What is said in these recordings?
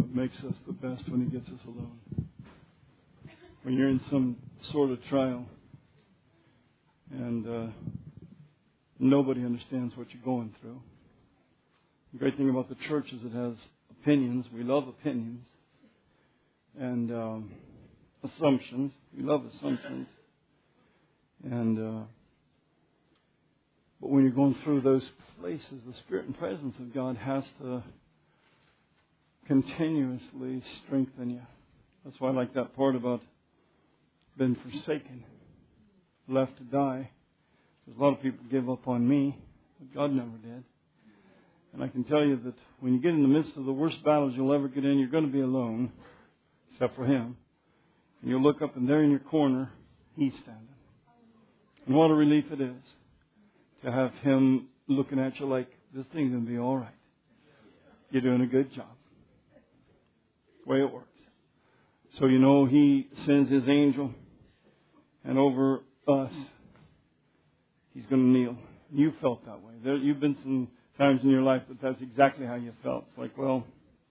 what makes us the best when He gets us alone. When you're in some sort of trial and nobody understands what you're going through. The great thing about the church is it has opinions. We love opinions. And assumptions. We love assumptions. And but when you're going through those places, the Spirit and presence of God has to continuously strengthen you. That's why I like that part about been forsaken, left to die. There's a lot of people give up on me, but God never did. And I can tell you that when you get in the midst of the worst battles you'll ever get in, you're going to be alone, except for Him. And you'll look up and there in your corner, He's standing. And what a relief it is to have Him looking at you like, this thing's going to be all right. You're doing a good job. That's the way it works. So you know He sends His angel, and over us, He's going to kneel. You felt that way. You've been some times in your life that that's exactly how you felt. It's like, well,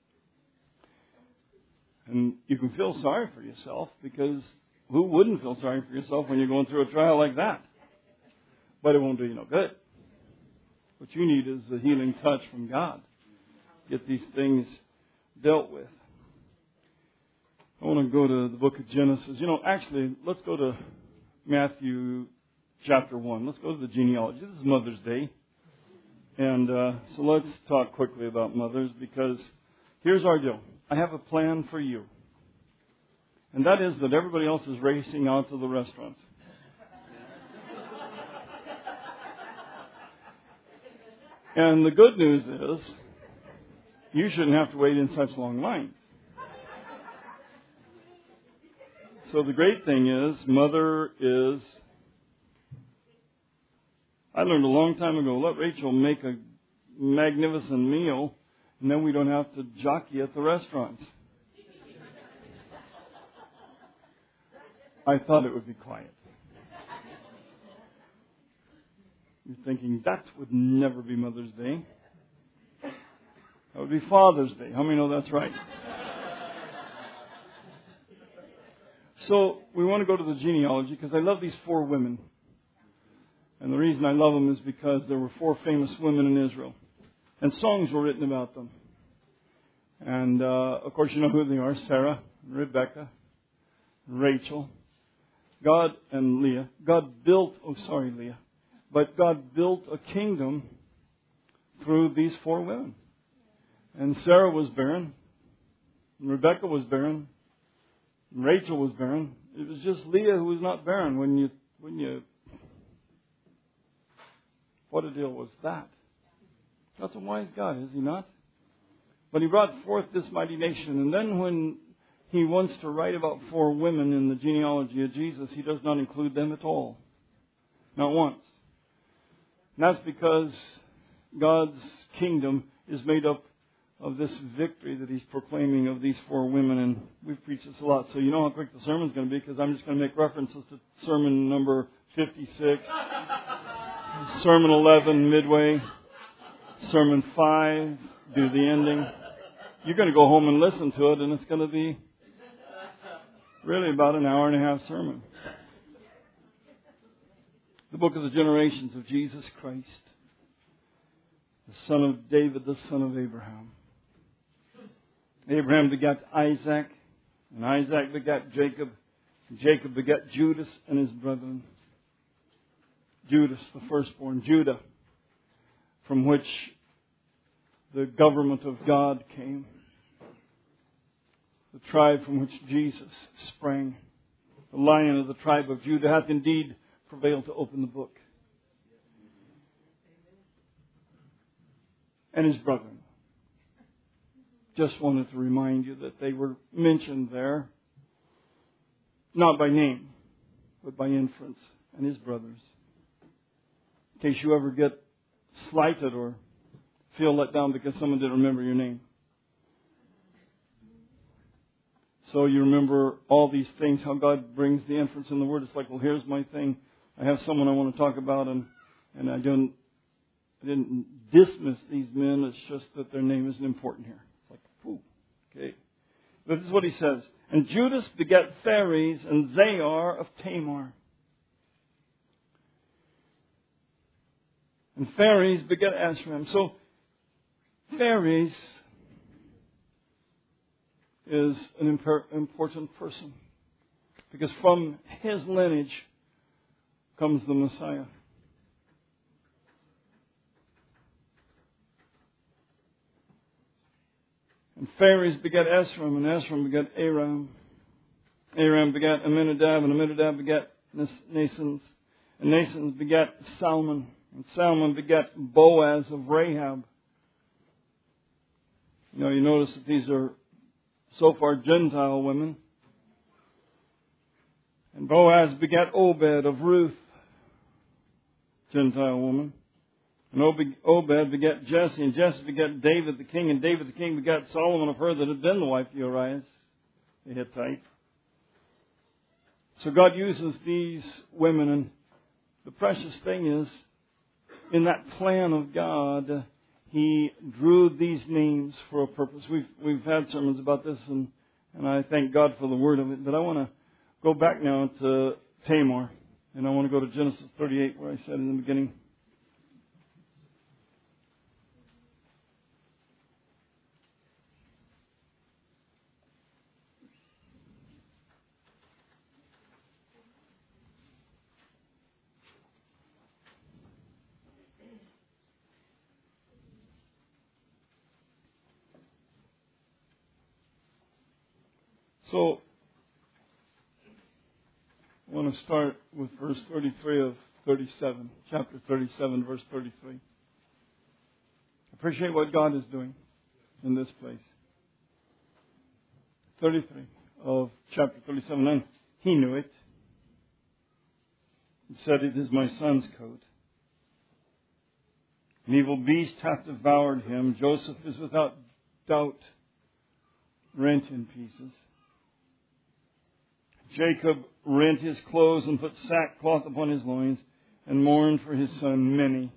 and you can feel sorry for yourself, because who wouldn't feel sorry for yourself when you're going through a trial like that? But it won't do you no good. What you need is a healing touch from God. Get these things dealt with. I want to go to the book of Genesis. Actually, let's go to Matthew chapter 1. Let's go to the genealogy. This is Mother's Day. And so let's talk quickly about mothers, because here's our deal. I have a plan for you. And that is that everybody else is racing out to the restaurants. And the good news is, you shouldn't have to wait in such long lines. So the great thing is, Mother is... I learned a long time ago, let Rachel make a magnificent meal, and then we don't have to jockey at the restaurants. I thought it would be quiet. You're thinking, that would never be Mother's Day. That would be Father's Day. How many know that's right? So we want to go to the genealogy, because I love these 4 women. And the reason I love them is because there were 4 famous women in Israel. And songs were written about them. And, of course, you know who they are. Sarah, Rebecca, Rachel, God and Leah. Leah. But God built a kingdom through these 4 women. And Sarah was barren. And Rebecca was barren. And Rachel was barren. It was just Leah who was not barren. When you what a deal was that? That's a wise God, is He not? But He brought forth this mighty nation. And then when He wants to write about 4 women in the genealogy of Jesus, He does not include them at all. Not once. And that's because God's kingdom is made up of this victory that He's proclaiming of these 4 women. And we've preached this a lot. So you know how quick the sermon's going to be, because I'm just going to make references to sermon number 56. Sermon 11, midway. Sermon 5, do the ending. You're going to go home and listen to it, and it's going to be really about an hour and a half sermon. The book of the generations of Jesus Christ, the son of David, the son of Abraham. Abraham begat Isaac, and Isaac begat Jacob, and Jacob begat Judas and his brethren. Judas, the firstborn, Judah, from which the government of God came. The tribe from which Jesus sprang. The Lion of the tribe of Judah hath indeed prevailed to open the book. And his brethren. Just wanted to remind you that they were mentioned there, not by name, but by inference. And his brothers. In case you ever get slighted or feel let down because someone didn't remember your name. So you remember all these things, how God brings the inference in the Word. It's like, well, here's my thing. I have someone I want to talk about, and I didn't dismiss these men. It's just that their name isn't important here. It's like, ooh, okay. This is what he says. And Judas begat Phares and Zahar of Tamar. And Phares begat Asram. So, Phares is an important person. Because from his lineage comes the Messiah. And Phares begat Esrom, and Esrom begat Aram. Aram begat Aminadab, and Aminadab begat Nasons. And Nasons begat Salmon, and Salmon begat Boaz of Rahab. You notice that these are so far Gentile women. And Boaz begat Obed of Ruth, Gentile woman. And Obed begat Jesse, and Jesse begat David the king, and David the king begat Solomon of her that had been the wife of Uriah, the Hittite. So God uses these women, and the precious thing is, in that plan of God, He drew these names for a purpose. We've had sermons about this, and I thank God for the word of it. But I want to go back now to Tamar, and I want to go to Genesis 38, where I said in the beginning. So, I want to start with verse 33 of 37, chapter 37, verse 33. Appreciate what God is doing in this place. 33 of chapter 37, and he knew it. He said, "It is my son's coat. An evil beast hath devoured him. Joseph is without doubt rent in pieces. Jacob rent his clothes and put sackcloth upon his loins and mourned for his son many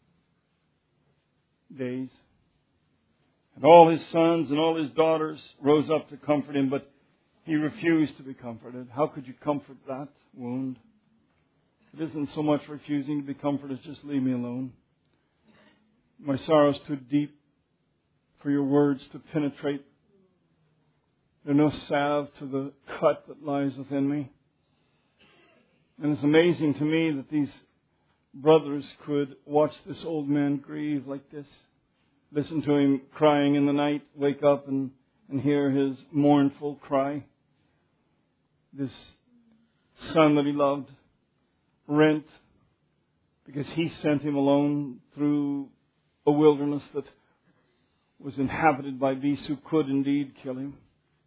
days. And all his sons and all his daughters rose up to comfort him, but he refused to be comforted." How could you comfort that wound? It isn't so much refusing to be comforted as just leave me alone. My sorrow is too deep for your words to penetrate. There's no salve to the cut that lies within me. And it's amazing to me that these brothers could watch this old man grieve like this. Listen to him crying in the night, wake up and hear his mournful cry. This son that he loved, rent, because he sent him alone through a wilderness that was inhabited by beasts who could indeed kill him.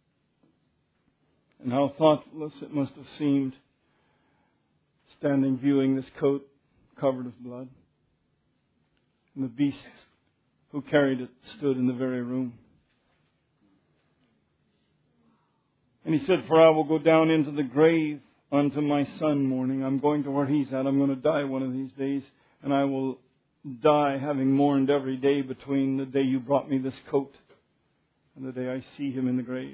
And how thoughtless it must have seemed standing viewing this coat covered with blood. And the beast who carried it stood in the very room. And he said, "For I will go down into the grave unto my son mourning." I'm going to where he's at. I'm going to die one of these days. And I will die having mourned every day between the day you brought me this coat and the day I see him in the grave.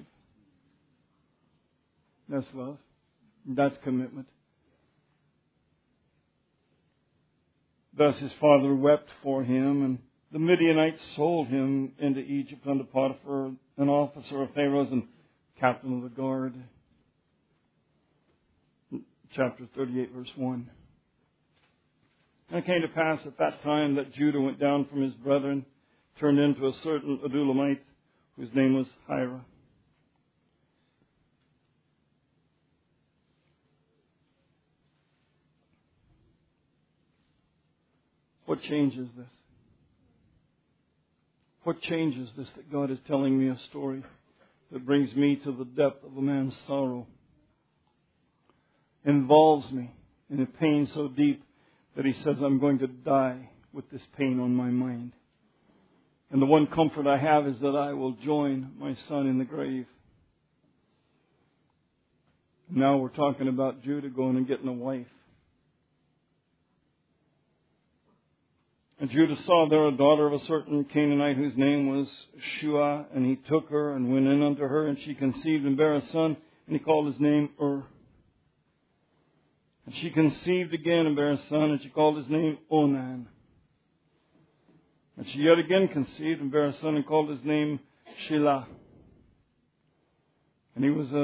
That's love. That's commitment. Thus his father wept for him, and the Midianites sold him into Egypt unto Potiphar, an officer of Pharaoh's and captain of the guard. Chapter 38, verse 1. And it came to pass at that time that Judah went down from his brethren, turned into a certain Adulamite, whose name was Hira. What changes this? What changes this that God is telling me a story that brings me to the depth of a man's sorrow? Involves me in a pain so deep that he says, "I'm going to die with this pain on my mind. And the one comfort I have is that I will join my son in the grave." Now we're talking about Judah going and getting a wife. And Judah saw there a daughter of a certain Canaanite whose name was Shua, and he took her and went in unto her, and she conceived and bare a son, and he called his name And she conceived again and bare a son, and she called his name Onan. And she yet again conceived and bare a son, and called his name Shelah. And he was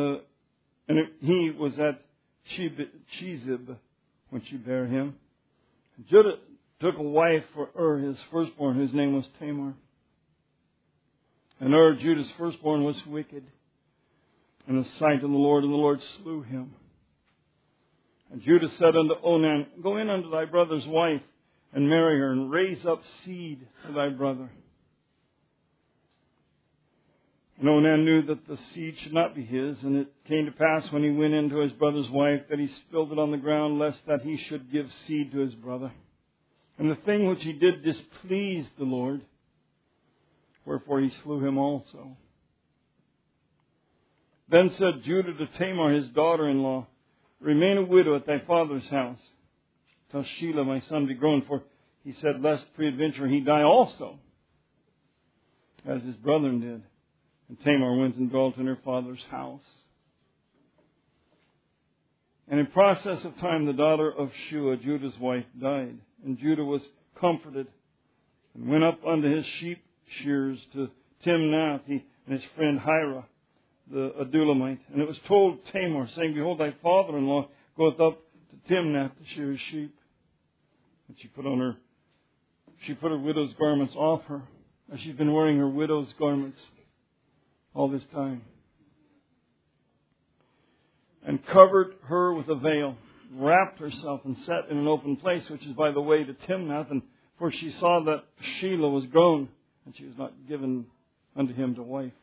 at Chezib when she bare him. And Judah took a wife for his firstborn, whose name was Tamar. And Judah's firstborn, was wicked in the sight of the Lord, and the Lord slew him. And Judah said unto Onan, Go in unto thy brother's wife, and marry her, and raise up seed to thy brother. And Onan knew that the seed should not be his, and it came to pass when he went into his brother's wife, that he spilled it on the ground, lest that he should give seed to his brother. And the thing which he did displeased the Lord, wherefore he slew him also. Then said Judah to Tamar, his daughter-in-law, Remain a widow at thy father's house, till Shelah my son be grown. For he said, lest peradventure he die also, as his brethren did. And Tamar went and dwelt in her father's house. And in process of time, the daughter of Shua, Judah's wife, died. And Judah was comforted, and went up unto his sheep shears to Timnath, he and his friend Hira, the Adulamite. And it was told Tamar, saying, Behold, thy father-in-law goeth up to Timnath to shear his sheep. And she put her widow's garments off her, as she's been wearing her widow's garments all this time, and covered her with a veil, wrapped herself, and sat in an open place, which is by the way to Timnath. And for she saw that Shelah was grown, and she was not given unto him to wife.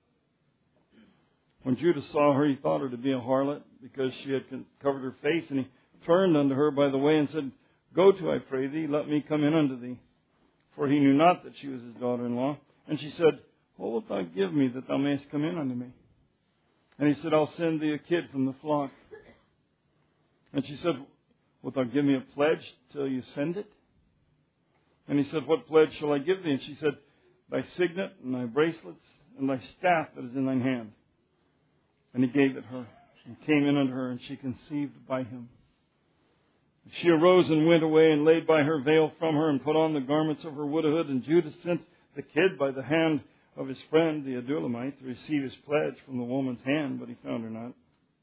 When Judah saw her, he thought her to be a harlot, because she had covered her face, and he turned unto her by the way, and said, Go to, I pray thee, let me come in unto thee. For he knew not that she was his daughter-in-law. And she said, What wilt thou give me, that thou mayest come in unto me? And he said, I'll send thee a kid from the flock. And she said, Wilt thou give me a pledge till you send it? And he said, What pledge shall I give thee? And she said, Thy signet, and thy bracelets, and thy staff that is in thine hand. And he gave it her, and came in unto her, and she conceived by him. She arose and went away, and laid by her veil from her, and put on the garments of her widowhood. And Judah sent the kid by the hand of his friend the Adulamite to receive his pledge from the woman's hand, but he found her not.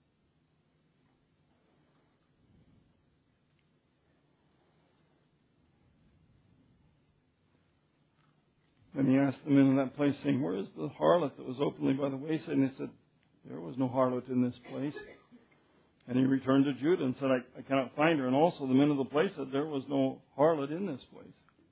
And he asked the men in that place, saying, Where is the harlot that was openly by the wayside? And they said, There was no harlot in this place. And he returned to Judah and said, I cannot find her. And also the men of the place said, There was no harlot in this place.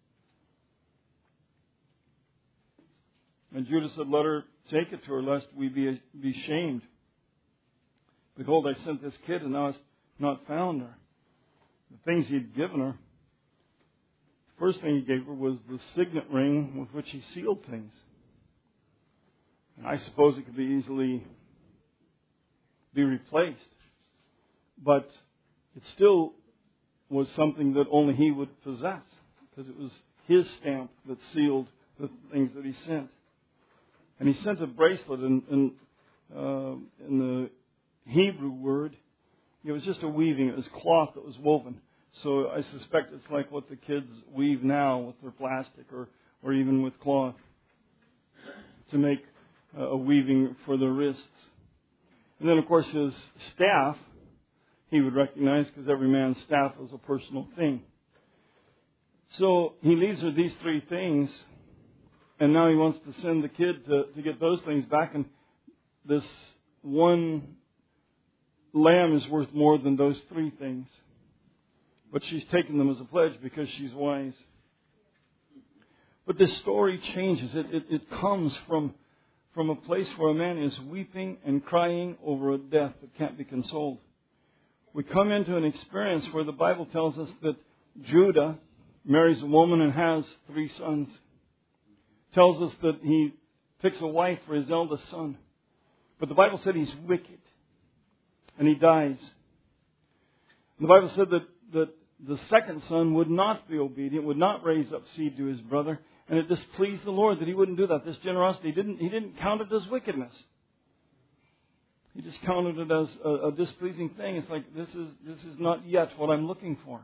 And Judah said, Let her take it to her, lest we be shamed. Behold, I sent this kid, and thou hast not found her. The things he had given her, the first thing he gave her was the signet ring with which he sealed things. And I suppose it could be easily be replaced. But it still was something that only he would possess, because it was his stamp that sealed the things that he sent. And he sent a bracelet, in the Hebrew word, it was just a weaving. It was cloth that was woven. So I suspect it's like what the kids weave now with their plastic or even with cloth to make a weaving for their wrists. And then, of course, his staff, he would recognize, because every man's staff was a personal thing. So he leaves her these three things, and now he wants to send the kid to get those things back. And this one lamb is worth more than those three things. But she's taken them as a pledge because she's wise. But this story changes. It comes from a place where a man is weeping and crying over a death that can't be consoled. We come into an experience where the Bible tells us that Judah marries a woman and has 3 sons. Tells us that he picks a wife for his eldest son. But the Bible said he's wicked. And he dies. And the Bible said that the second son would not be obedient, would not raise up seed to his brother, and it displeased the Lord that he wouldn't do that. This generosity, he didn't count it as wickedness. He just counted it as a displeasing thing. It's like, this is not yet what I'm looking for.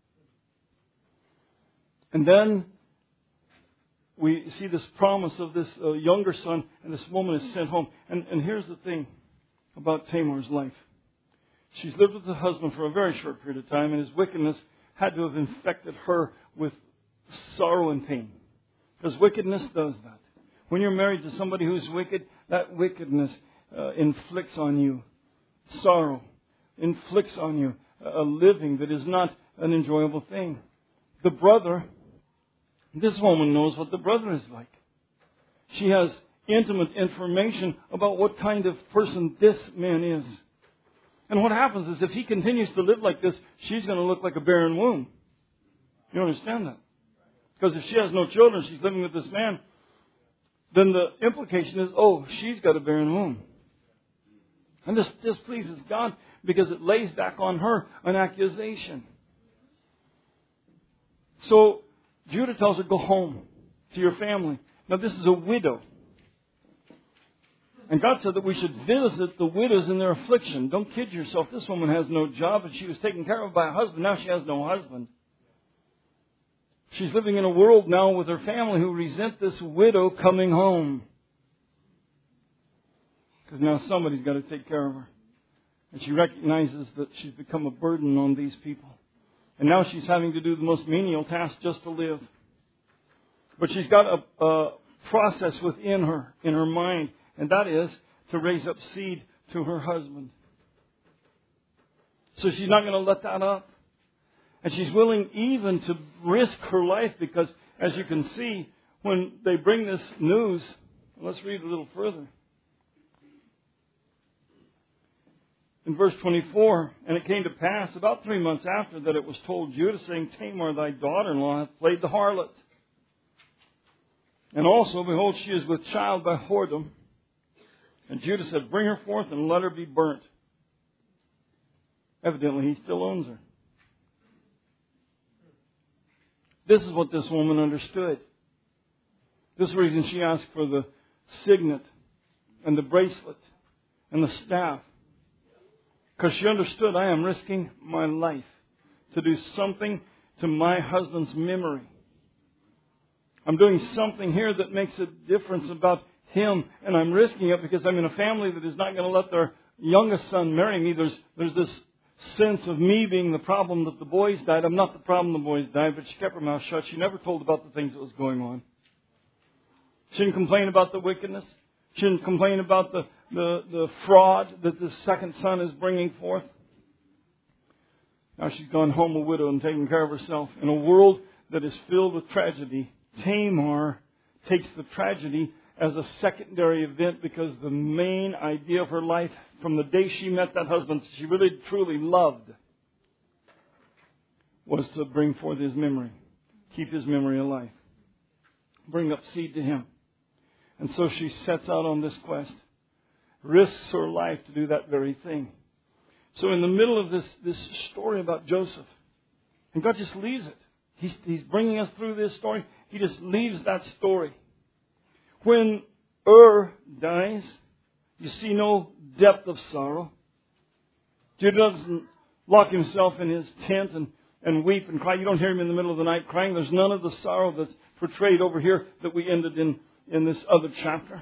And then we see this promise of this younger son, and this woman is sent home. And here's the thing about Tamar's life. She's lived with her husband for a very short period of time, and his wickedness had to have infected her with sorrow and pain. Because wickedness does that. When you're married to somebody who's wicked, that wickedness inflicts on you sorrow, inflicts on you a living that is not an enjoyable thing. The brother, this woman knows what the brother is like. She has intimate information about what kind of person this man is. And what happens is if he continues to live like this, she's going to look like a barren womb. You understand that? Because if she has no children, she's living with this man, then the implication is, oh, she's got a barren womb. And this displeases God because it lays back on her an accusation. So Judah tells her, go home to your family. Now this is a widow. And God said that we should visit the widows in their affliction. Don't kid yourself. This woman has no job and she was taken care of by a husband. Now she has no husband. She's living in a world now with her family who resent this widow coming home. Because now somebody's got to take care of her. And she recognizes that she's become a burden on these people. And now she's having to do the most menial task just to live. But she's got a process within her, in her mind. And that is to raise up seed to her husband. So she's not going to let that up. And she's willing even to risk her life because, as you can see, when they bring this news, let's read a little further. In verse 24, and it came to pass about 3 months after that it was told Judah, saying, Tamar, thy daughter-in-law, hath played the harlot. And also, behold, she is with child by whoredom. And Judah said, bring her forth and let her be burnt. Evidently, he still owns her. This is what this woman understood. This is the reason she asked for the signet and the bracelet and the staff. Because she understood, I am risking my life to do something to my husband's memory. I'm doing something here that makes a difference about him, and I'm risking it because I'm in a family that is not going to let their youngest son marry me. There's this sense of me being the problem that the boys died. I'm not the problem the boys died, but she kept her mouth shut. She never told about the things that was going on. She didn't complain about the wickedness. She didn't complain about the fraud that the second son is bringing forth. Now she's gone home a widow and taken care of herself. In a world that is filled with tragedy, Tamar takes the tragedy as a secondary event because the main idea of her life from the day she met that husband she really truly loved was to bring forth his memory, keep his memory alive, bring up seed to him. And so she sets out on this quest, risks her life to do that very thing. So in the middle of this story about Joseph, and God just leaves it. He's bringing us through this story. He just leaves that story. When dies, you see no depth of sorrow. Judah doesn't lock himself in his tent and weep and cry. You don't hear him in the middle of the night crying. There's none of the sorrow that's portrayed over here that we ended in this other chapter.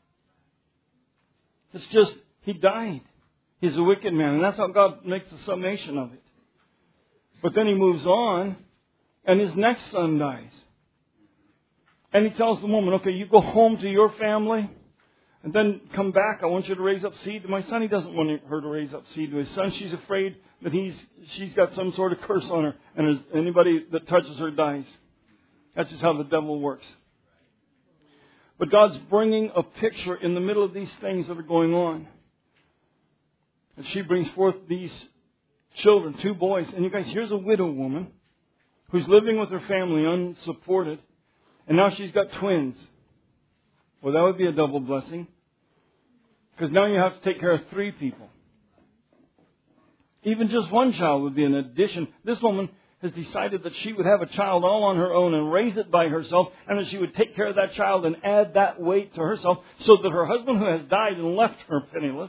It's just, he died. He's a wicked man. And that's how God makes the summation of it. But then he moves on, and his next son dies. And he tells the woman, okay, you go home to your family, and then come back. I want you to raise up seed to my son. He doesn't want her to raise up seed to his son. She's afraid that she's got some sort of curse on her, and anybody that touches her dies. That's just how the devil works. But God's bringing a picture in the middle of these things that are going on. And she brings forth these children, 2 boys. And you guys, here's a widow woman who's living with her family unsupported. And now she's got twins. Well, that would be a double blessing. Because now you have to take care of 3 people. Even just one child would be an addition. This woman has decided that she would have a child all on her own and raise it by herself, and that she would take care of that child and add that weight to herself, so that her husband, who has died and left her penniless,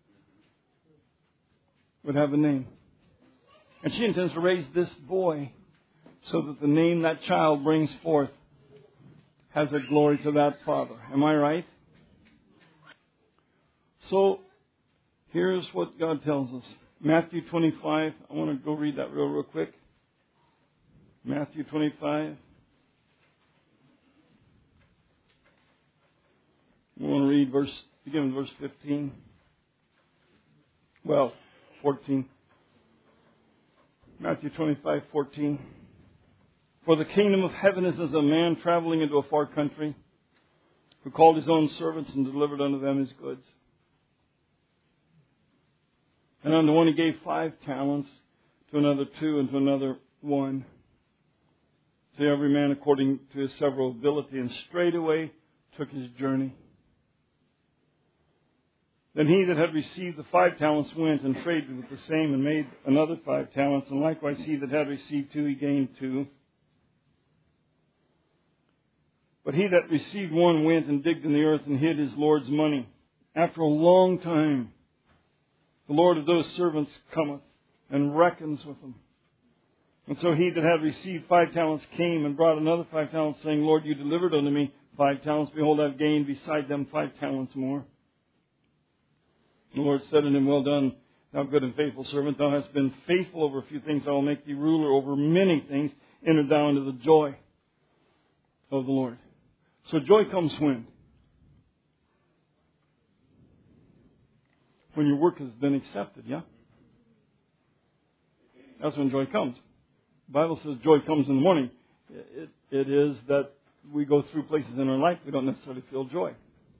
would have a name. And she intends to raise this boy so that the name that child brings forth has a glory to that father. Am I right? So, here's what God tells us. Matthew 25. I want to go read that real quick. Matthew 25. We want to read begin with verse 15. Well, 14. Matthew 25:14. For the kingdom of heaven is as a man traveling into a far country, who called his own servants and delivered unto them his goods. And unto one he gave 5 talents, to another 2, and to another 1, to every man according to his several ability, and straightway took his journey. Then he that had received the 5 talents went and traded with the same, and made another 5 talents, and likewise he that had received 2, he gained 2. But he that received 1 went and digged in the earth and hid his Lord's money. After a long time, the Lord of those servants cometh and reckons with them. And so he that had received 5 talents came and brought another 5 talents, saying, Lord, you delivered unto me 5 talents. Behold, I have gained beside them 5 talents more. The Lord said unto him, Well done, thou good and faithful servant. Thou hast been faithful over a few things. I will make thee ruler over many things. Enter thou into the joy of the Lord. So joy comes when? When your work has been accepted, yeah? That's when joy comes. The Bible says joy comes in the morning. It is that we go through places in our life we don't necessarily feel joy.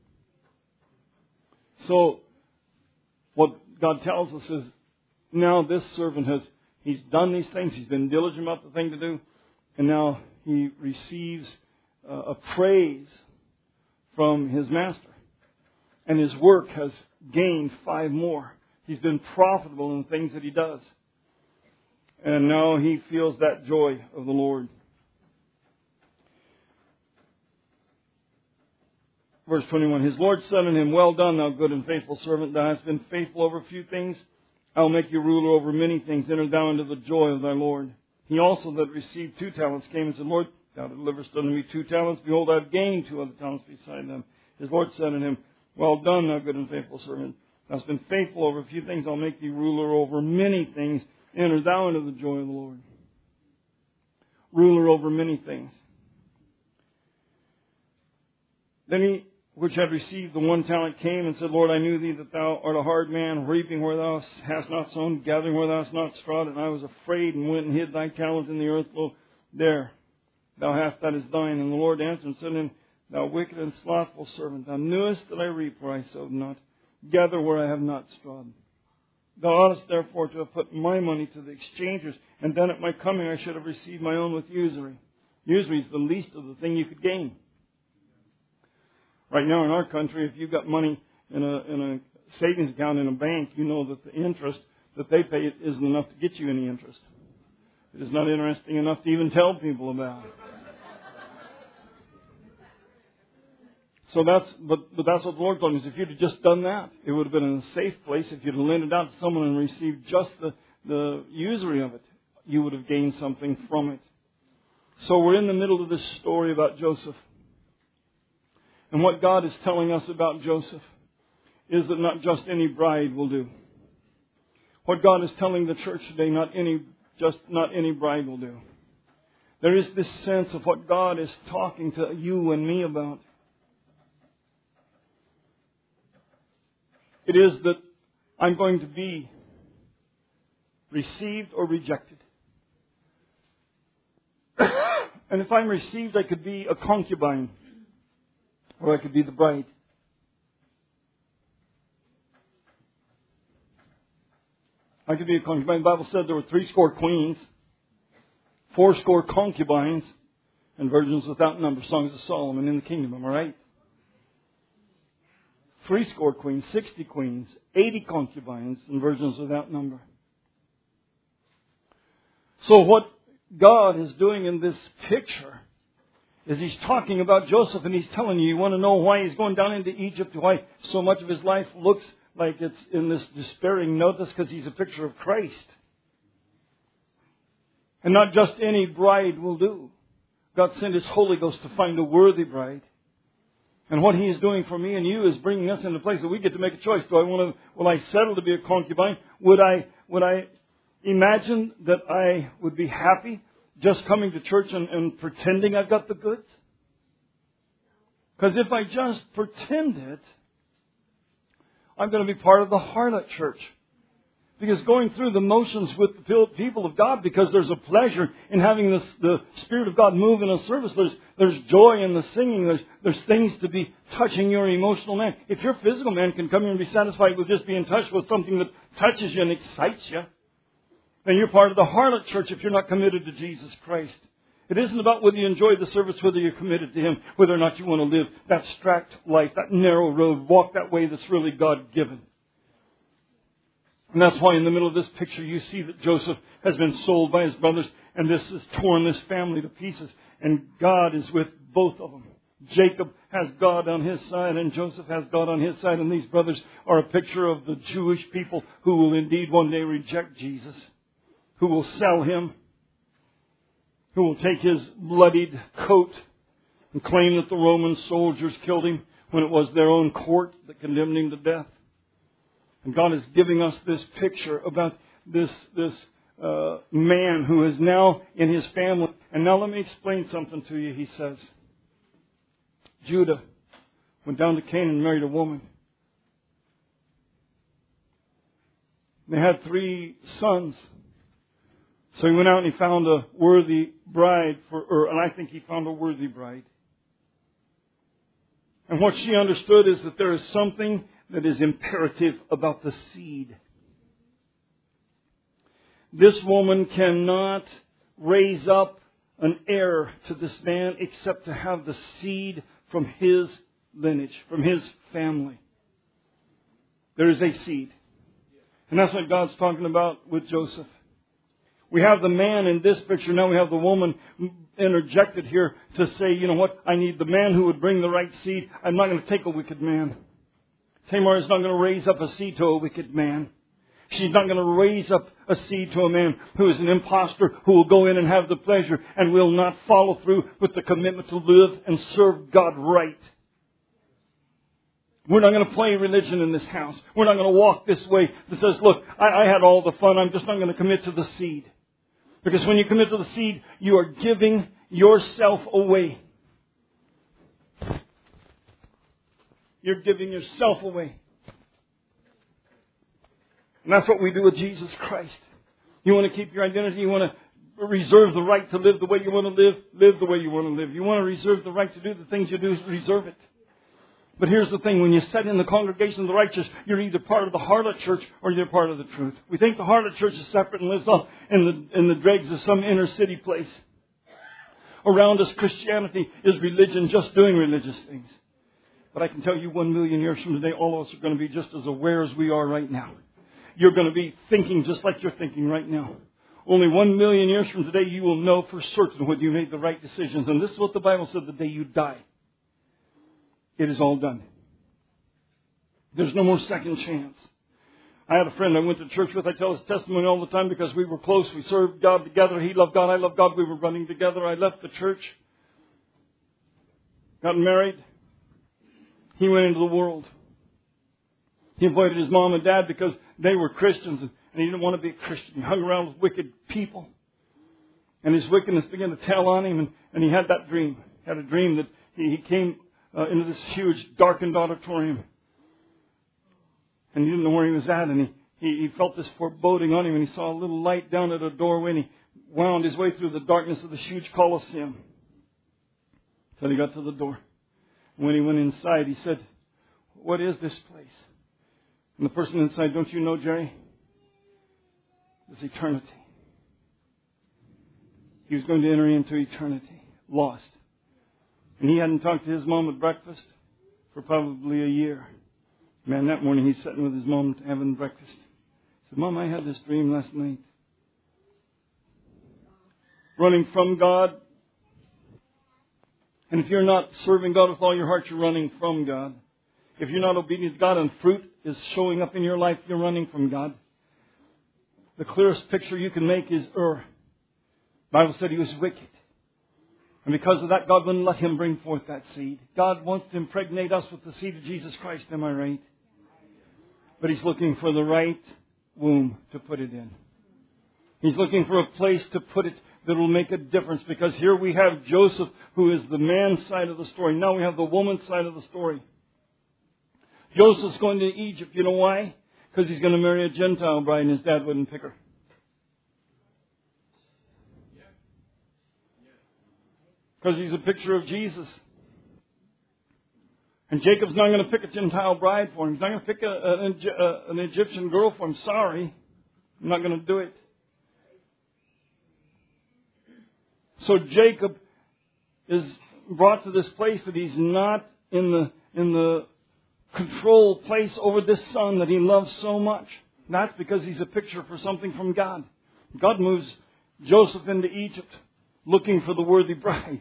So, what God tells us is, now this servant he's done these things, he's been diligent about the thing to do, and now he receives a praise from his master. And his work has gained 5 more. He's been profitable in the things that he does. And now he feels that joy of the Lord. Verse 21, His Lord said unto him, Well done, thou good and faithful servant. Thou hast been faithful over a few things. I will make you ruler over many things. Enter thou into the joy of thy Lord. He also that received 2 talents came and said, Lord, thou deliverest unto me 2 talents. Behold, I have gained 2 other talents beside them. His Lord said unto him, Well done, thou good and faithful servant. Thou hast been faithful over a few things. I'll make thee ruler over many things. Enter thou into the joy of the Lord. Ruler over many things. Then he, which had received the 1 talent, came and said, Lord, I knew thee that thou art a hard man, reaping where thou hast not sown, gathering where thou hast not strawed. And I was afraid and went and hid thy talent in the earth. Lo, there thou hast that is thine. And the Lord answered and said unto him, Thou wicked and slothful servant, thou knewest that I reap where I sowed not, gather where I have not strawed. Thou oughtest therefore to have put my money to the exchangers, and then at my coming I should have received my own with usury. Usury is the least of the thing you could gain. Right now in our country, if you've got money in a savings account in a bank, you know that the interest that they pay isn't enough to get you any interest. It is not interesting enough to even tell people about. So that's what the Lord told me. If you'd have just done that, it would have been in a safe place. If you'd have lent it out to someone and received just the usury of it, you would have gained something from it. So we're in the middle of this story about Joseph. And what God is telling us about Joseph is that not just any bride will do. What God is telling the church today, not any bride will do. There is this sense of what God is talking to you and me about. It is that I'm going to be received or rejected. And if I'm received, I could be a concubine. Or I could be the bride. I could be a concubine. The Bible said there were 70 queens, 80 concubines, and virgins without number. Songs of Solomon in the kingdom. Am I right? 70 queens, 60 queens, 80 concubines, and virgins without number. So what God is doing in this picture is He's talking about Joseph, and He's telling you want to know why he's going down into Egypt, why so much of his life looks like it's in this despairing note. That's because he's a picture of Christ. And not just any bride will do. God sent His Holy Ghost to find a worthy bride. And what He is doing for me and you is bringing us into a place that we get to make a choice. Will I settle to be a concubine? Would I imagine that I would be happy just coming to church and pretending I've got the goods? Because if I just pretend it, I'm going to be part of the harlot church. Because going through the motions with the people of God, because there's a pleasure in having the Spirit of God move in a service. There's joy in the singing. There's things to be touching your emotional man. If your physical man can come here and be satisfied with just being touched with something that touches you and excites you, then you're part of the harlot church if you're not committed to Jesus Christ. It isn't about whether you enjoy the service, whether you're committed to Him, whether or not you want to live that strapped life, that narrow road, walk that way that's really God-given. And that's why in the middle of this picture you see that Joseph has been sold by his brothers, and this has torn this family to pieces. And God is with both of them. Jacob has God on his side, and Joseph has God on his side. And these brothers are a picture of the Jewish people who will indeed one day reject Jesus, who will sell Him, who will take His bloodied coat and claim that the Roman soldiers killed Him when it was their own court that condemned Him to death. And God is giving us this picture about this man who is now in his family. And now let me explain something to you, he says. Judah went down to Canaan and married a woman. They had 3 sons. So he went out and he found a worthy bride and I think he found a worthy bride. And what she understood is that there is something that is imperative about the seed. This woman cannot raise up an heir to this man except to have the seed from his lineage, from his family. There is a seed. And that's what God's talking about with Joseph. We have the man in this picture. Now we have the woman interjected here to say, you know what? I need the man who would bring the right seed. I'm not going to take a wicked man. Tamar is not going to raise up a seed to a wicked man. She's not going to raise up a seed to a man who is an imposter, who will go in and have the pleasure and will not follow through with the commitment to live and serve God right. We're not going to play religion in this house. We're not going to walk this way that says, look, I had all the fun. I'm just not going to commit to the seed. Because when you commit to the seed, you are giving yourself away. You're giving yourself away. And that's what we do with Jesus Christ. You want to keep your identity. You want to reserve the right to live the way you want to live the way you want to live. You want to reserve the right to do the things you do, reserve it. But here's the thing. When you sit in the congregation of the righteous, you're either part of the harlot church or you're part of the truth. We think the harlot church is separate and lives off in the dregs of some inner city place. Around us, Christianity is religion, just doing religious things. But I can tell you 1 million years from today, all of us are going to be just as aware as we are right now. You're going to be thinking just like you're thinking right now. Only 1 million years from today, you will know for certain whether you made the right decisions. And this is what the Bible said the day you die. It is all done. There's no more second chance. I had a friend I went to church with. I tell his testimony all the time because we were close. We served God together. He loved God. I loved God. We were running together. I left the church. Got married. He went into the world. He avoided his mom and dad because they were Christians and he didn't want to be a Christian. He hung around with wicked people. And his wickedness began to tell on him and he had that dream. He had a dream that he came into this huge darkened auditorium. And he didn't know where he was at and he felt this foreboding on him and he saw a little light down at a doorway and he wound his way through the darkness of the huge Colosseum until he got to the door. When he went inside, he said, "What is this place?" And the person inside, "Don't you know, Jerry? It's eternity." He was going to enter into eternity, lost. And he hadn't talked to his mom at breakfast for probably a year. Man, that morning he's sitting with his mom having breakfast. He said, "Mom, I had this dream last night." running from God. And if you're not serving God with all your heart, you're running from God. If you're not obedient to God and fruit is showing up in your life, you're running from God. The clearest picture you can make is Ur. The Bible said he was wicked. And because of that, God wouldn't let him bring forth that seed. God wants to impregnate us with the seed of Jesus Christ, am I right? But He's looking for the right womb to put it in. He's looking for a place to put it that will make a difference. Because here we have Joseph, who is the man's side of the story. Now we have the woman's side of the story. Joseph's going to Egypt. You know why? Because he's going to marry a Gentile bride and his dad wouldn't pick her. Because he's a picture of Jesus. And Jacob's not going to pick a Gentile bride for him. He's not going to pick an Egyptian girl for him. Sorry. I'm not going to do it. So Jacob is brought to this place that he's not in the control place over this son that he loves so much. That's because he's a picture for something from God. God moves Joseph into Egypt looking for the worthy bride.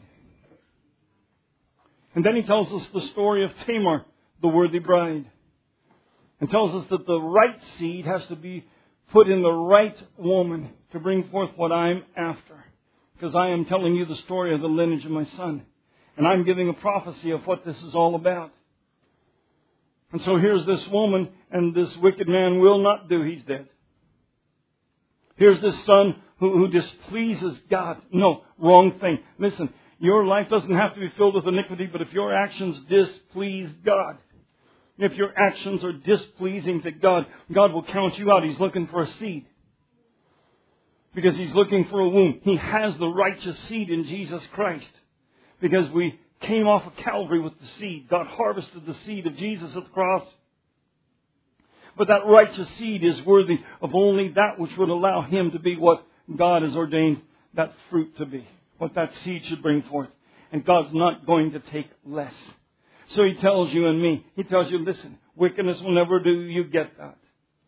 And then He tells us the story of Tamar, the worthy bride. And tells us that the right seed has to be put in the right woman to bring forth what I'm after. Because I am telling you the story of the lineage of my son. And I'm giving a prophecy of what this is all about. And so here's this woman, and this wicked man will not do. He's dead. Here's this son who displeases God. No, wrong thing. Listen, your life doesn't have to be filled with iniquity, but if your actions displease God, if your actions are displeasing to God, God will count you out. He's looking for a seed. Because He's looking for a womb. He has the righteous seed in Jesus Christ. Because we came off of Calvary with the seed. God harvested the seed of Jesus at the cross. But that righteous seed is worthy of only that which would allow him to be what God has ordained that fruit to be. What that seed should bring forth. And God's not going to take less. So He tells you and me, He tells you, listen, wickedness will never do. You get that.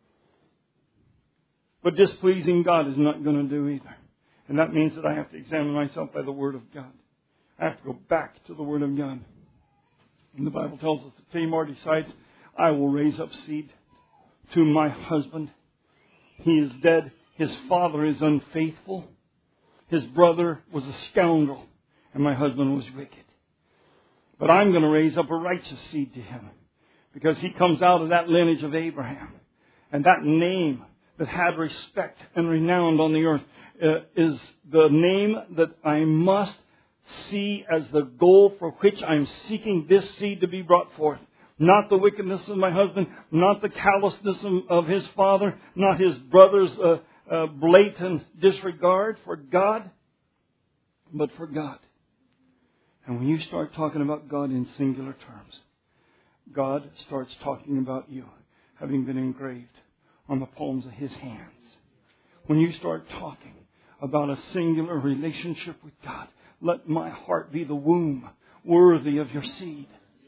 But displeasing God is not going to do either. And that means that I have to examine myself by the Word of God. I have to go back to the Word of God. And the Bible tells us that Tamar decides, I will raise up seed to my husband. He is dead. His father is unfaithful. His brother was a scoundrel. And my husband was wicked. But I'm going to raise up a righteous seed to him. Because he comes out of that lineage of Abraham. And that name that had respect and renowned on the earth is the name that I must see as the goal for which I'm seeking this seed to be brought forth. Not the wickedness of my husband, not the callousness of his father, not his brother's blatant disregard for God, but for God. And when you start talking about God in singular terms, God starts talking about you, having been engraved on the palms of His hands. When you start talking about a singular relationship with God, let my heart be the womb worthy of your seed.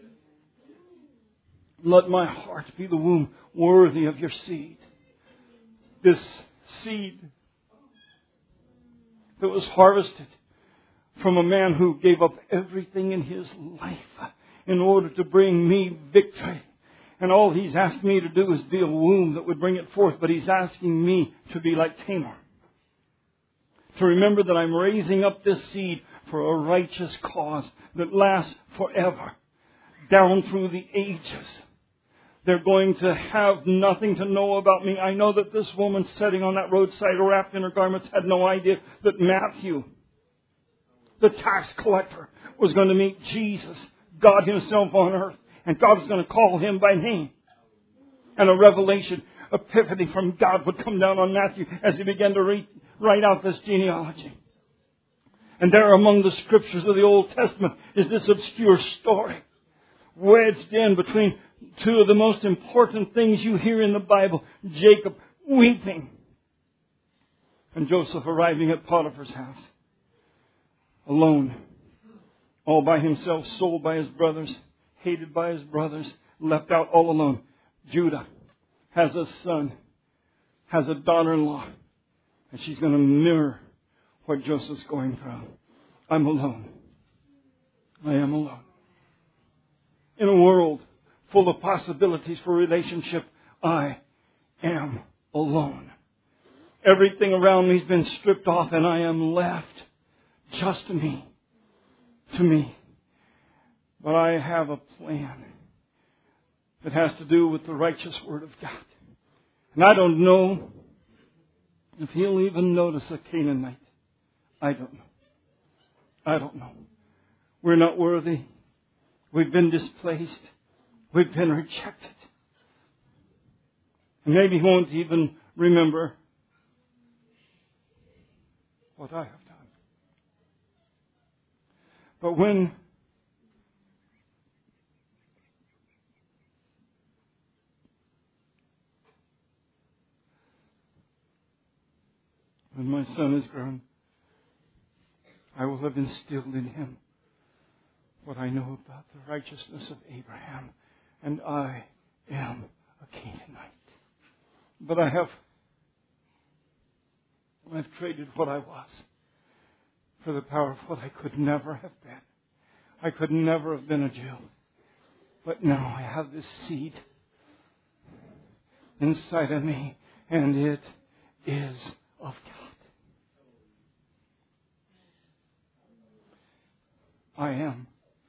Let my heart be the womb worthy of your seed. This seed that was harvested from a man who gave up everything in his life in order to bring me victory. And all He's asked me to do is be a womb that would bring it forth. But He's asking me to be like Tamar. To remember that I'm raising up this seed for a righteous cause that lasts forever. Down through the ages. They're going to have nothing to know about me. I know that this woman sitting on that roadside wrapped in her garments had no idea that Matthew, the tax collector, was going to meet Jesus, God Himself on earth. And God was going to call him by name. And a revelation, epiphany from God would come down on Matthew as he began to write out this genealogy. And there among the scriptures of the Old Testament is this obscure story, wedged in between two of the most important things you hear in the Bible. Jacob weeping. And Joseph arriving at Potiphar's house. Alone. All by himself, sold by his brothers. Hated by his brothers, left out all alone. Judah has a son, has a daughter-in-law, and she's going to mirror what Joseph's going through. I'm alone. I am alone. In a world full of possibilities for relationship, I am alone. Everything around me has been stripped off and I am left just to me. But I have a plan that has to do with the righteous Word of God. And I don't know if He'll even notice a Canaanite. I don't know. We're not worthy. We've been displaced. We've been rejected. And maybe He won't even remember what I have done. But when my son is grown, I will have instilled in him what I know about the righteousness of Abraham, and I am a Canaanite. But I've traded what I was for the power of what I could never have been. I could never have been a Jew. But now I have this seed inside of me, and it is of God. I am.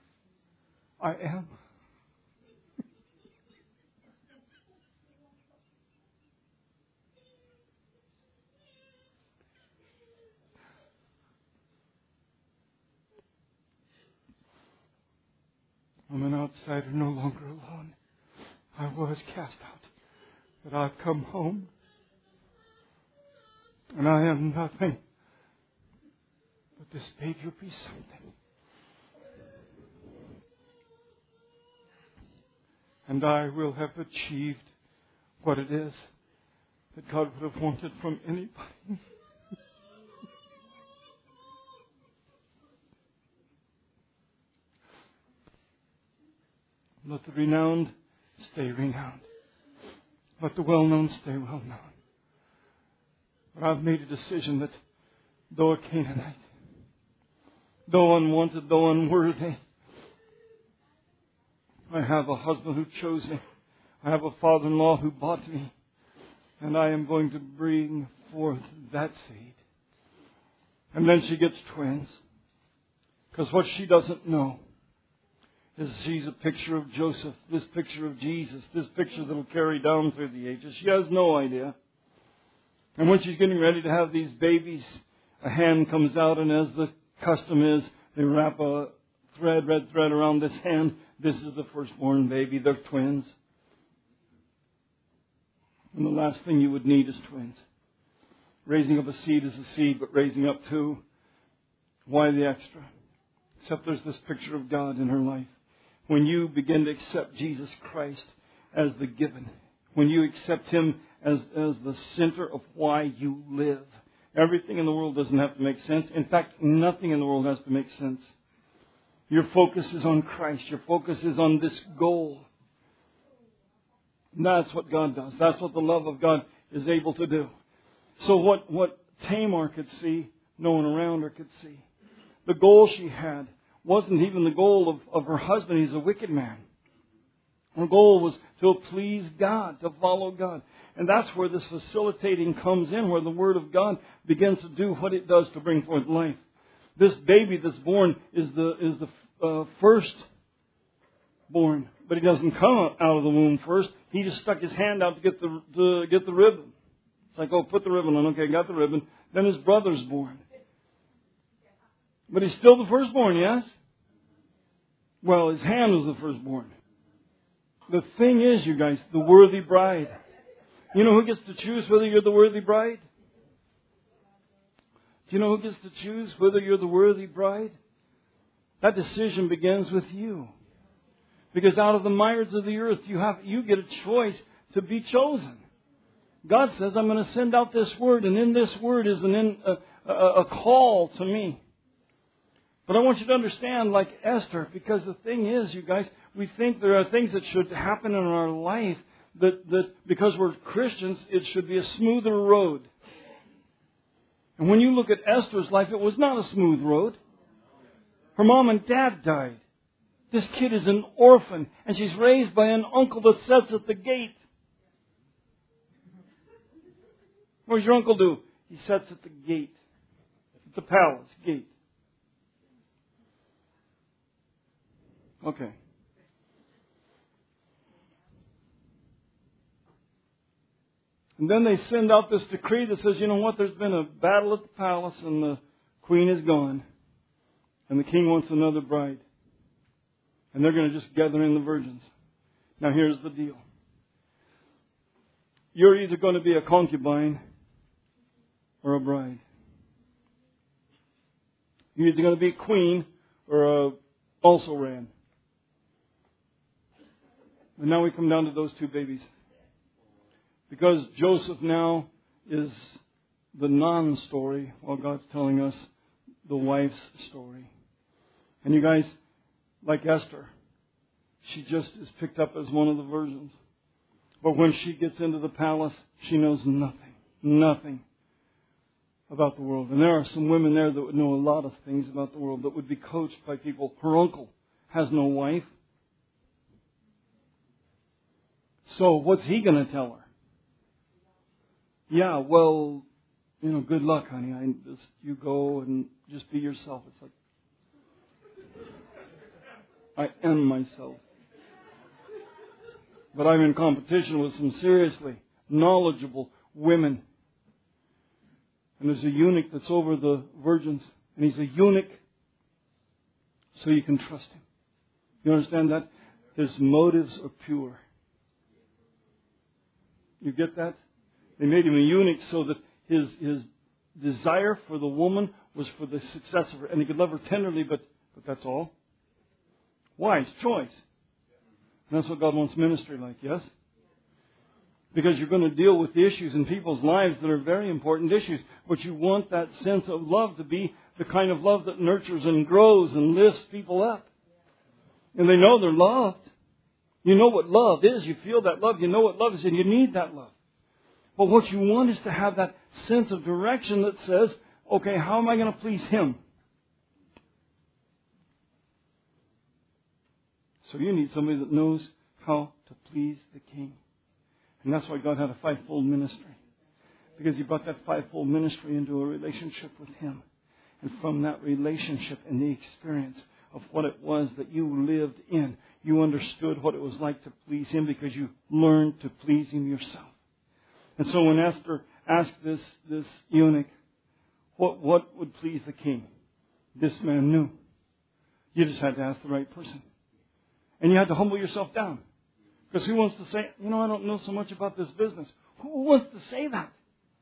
I'm an outsider, no longer alone. I was cast out, but I've come home. And I am nothing. But this baby will be something. And I will have achieved what it is that God would have wanted from anybody. Let the renowned stay renowned. Let the well-known stay well-known. But I've made a decision that though a Canaanite, though unwanted, though unworthy, I have a husband who chose me. I have a father-in-law who bought me. And I am going to bring forth that seed. And then she gets twins. Because what she doesn't know is she's a picture of Joseph, this picture of Jesus, this picture that will carry down through the ages. She has no idea. And when she's getting ready to have these babies, a hand comes out, and as the custom is, they wrap a red thread around this hand. This is the firstborn baby. They're twins. And the last thing you would need is twins. Raising up a seed is a seed, but raising up two, why the extra? Except there's this picture of God in her life. When you begin to accept Jesus Christ as the given, when you accept Him as the center of why you live, everything in the world doesn't have to make sense. In fact, nothing in the world has to make sense. Your focus is on Christ. Your focus is on this goal. And that's what God does. That's what the love of God is able to do. So what Tamar could see, no one around her could see. The goal she had wasn't even the goal of her husband. He's a wicked man. Her goal was to please God, to follow God. And that's where this facilitating comes in, where the Word of God begins to do what it does to bring forth life. This baby that's born is the first born, but he doesn't come out of the womb first. He just stuck his hand out to get the ribbon. It's like, oh, put the ribbon on. Okay, got the ribbon. Then his brother's born. But he's still the firstborn, yes? Well, his hand was the firstborn. The thing is, you guys, the worthy bride. You know who gets to choose whether you're the worthy bride? Do you know who gets to choose whether you're the worthy bride? That decision begins with you. Because out of the mires of the earth, you get a choice to be chosen. God says, I'm going to send out this word, and in this word is a call to me. But I want you to understand, like Esther, because the thing is, you guys, we think there are things that should happen in our life that because we're Christians, it should be a smoother road. And when you look at Esther's life, it was not a smooth road. Her mom and dad died. This kid is an orphan, and she's raised by an uncle that sits at the gate. What does your uncle do? He sits at the gate, at the palace gate. Okay. And then they send out this decree that says, you know what, there's been a battle at the palace and the queen is gone. And the king wants another bride. And they're going to just gather in the virgins. Now here's the deal. You're either going to be a concubine or a bride. You're either going to be a queen or a also ran. And now we come down to those two babies. Because Joseph now is the non-story, while God's telling us the wife's story. And you guys, like Esther, she just is picked up as one of the virgins. But when she gets into the palace, she knows nothing about the world. And there are some women there that would know a lot of things about the world, that would be coached by people. Her uncle has no wife. So what's he going to tell her? Yeah, well, good luck, honey. You go and just be yourself. It's like, I am myself. But I'm in competition with some seriously knowledgeable women. And there's a eunuch that's over the virgins. And he's a eunuch so you can trust him. You understand that? His motives are pure. You get that? They made him a eunuch so that his desire for the woman was for the success of her. And he could love her tenderly, but that's all. Wise choice. And that's what God wants ministry like, yes? Because you're going to deal with the issues in people's lives that are very important issues. But you want that sense of love to be the kind of love that nurtures and grows and lifts people up. And they know they're loved. You know what love is. You feel that love. You know what love is, and you need that love. But what you want is to have that sense of direction that says, okay, how am I going to please Him? So you need somebody that knows how to please the King. And that's why God had a fivefold ministry. Because He brought that fivefold ministry into a relationship with Him. And from that relationship and the experience of what it was that you lived in, you understood what it was like to please Him because you learned to please Him yourself. And so when Esther asked this eunuch, what would please the king? This man knew. You just had to ask the right person. And you had to humble yourself down. Because who wants to say, I don't know so much about this business. Who wants to say that?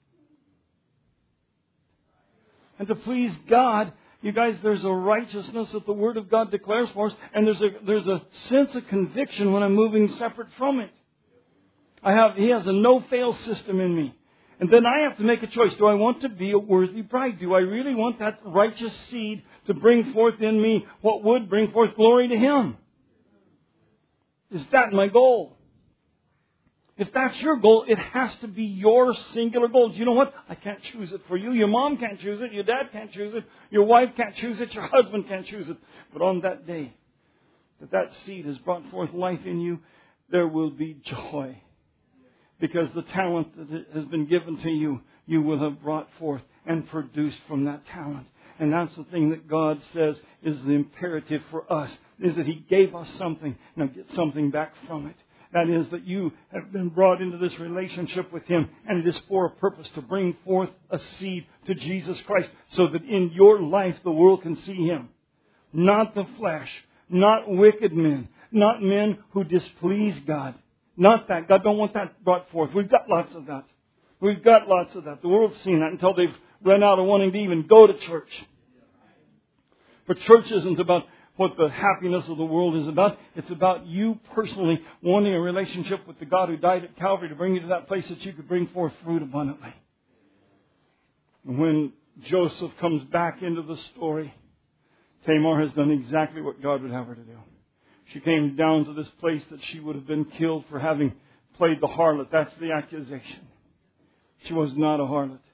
And to please God, you guys, there's a righteousness that the Word of God declares for us. And there's a sense of conviction when I'm moving separate from it. He has a no-fail system in me. And then I have to make a choice. Do I want to be a worthy bride? Do I really want that righteous seed to bring forth in me what would bring forth glory to Him? Is that my goal? If that's your goal, it has to be your singular goal. You know what? I can't choose it for you. Your mom can't choose it. Your dad can't choose it. Your wife can't choose it. Your husband can't choose it. But on that day that seed has brought forth life in you, there will be joy. Because the talent that has been given to you, you will have brought forth and produced from that talent. And that's the thing that God says is the imperative for us, is that He gave us something. Now get something back from it. That is that you have been brought into this relationship with Him, and it is for a purpose to bring forth a seed to Jesus Christ so that in your life the world can see Him. Not the flesh, not wicked men, not men who displease God. Not that. God don't want that brought forth. We've got lots of that. We've got lots of that. The world's seen that until they've run out of wanting to even go to church. But church isn't about what the happiness of the world is about. It's about you personally wanting a relationship with the God who died at Calvary to bring you to that place that you could bring forth fruit abundantly. And when Joseph comes back into the story, Tamar has done exactly what God would have her to do. She came down to this place that she would have been killed for having played the harlot. That's the accusation. She was not a harlot.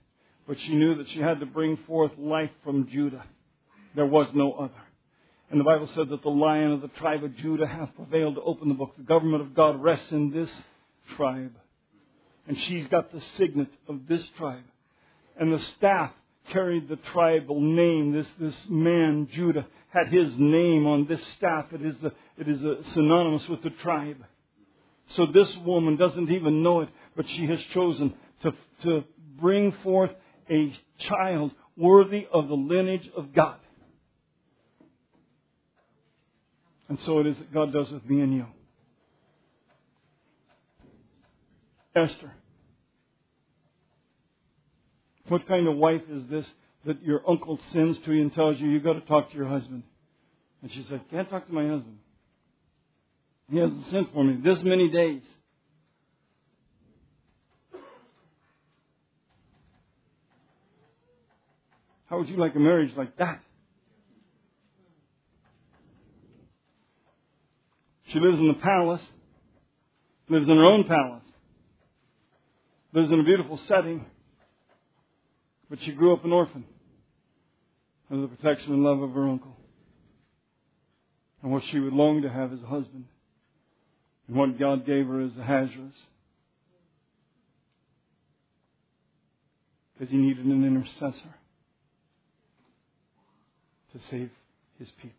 But she knew that she had to bring forth life from Judah. There was no other. And the Bible said that the Lion of the tribe of Judah hath prevailed to open the book. The government of God rests in this tribe. And she's got the signet of this tribe. And the staff carried the tribal name. This man, Judah, had his name on this staff. It is synonymous with the tribe. So this woman doesn't even know it, but she has chosen to bring forth a child worthy of the lineage of God. And so it is that God does with me and you. Esther. What kind of wife is this that your uncle sends to you and tells you, you've got to talk to your husband? And she said, can't talk to my husband. He hasn't sent for me this many days. How would you like a marriage like that? She lives in the palace, lives in her own palace, lives in a beautiful setting, but she grew up an orphan under the protection and love of her uncle. And what she would long to have is a husband. And what God gave her is Ahasuerus. Because he needed an intercessor to save his people.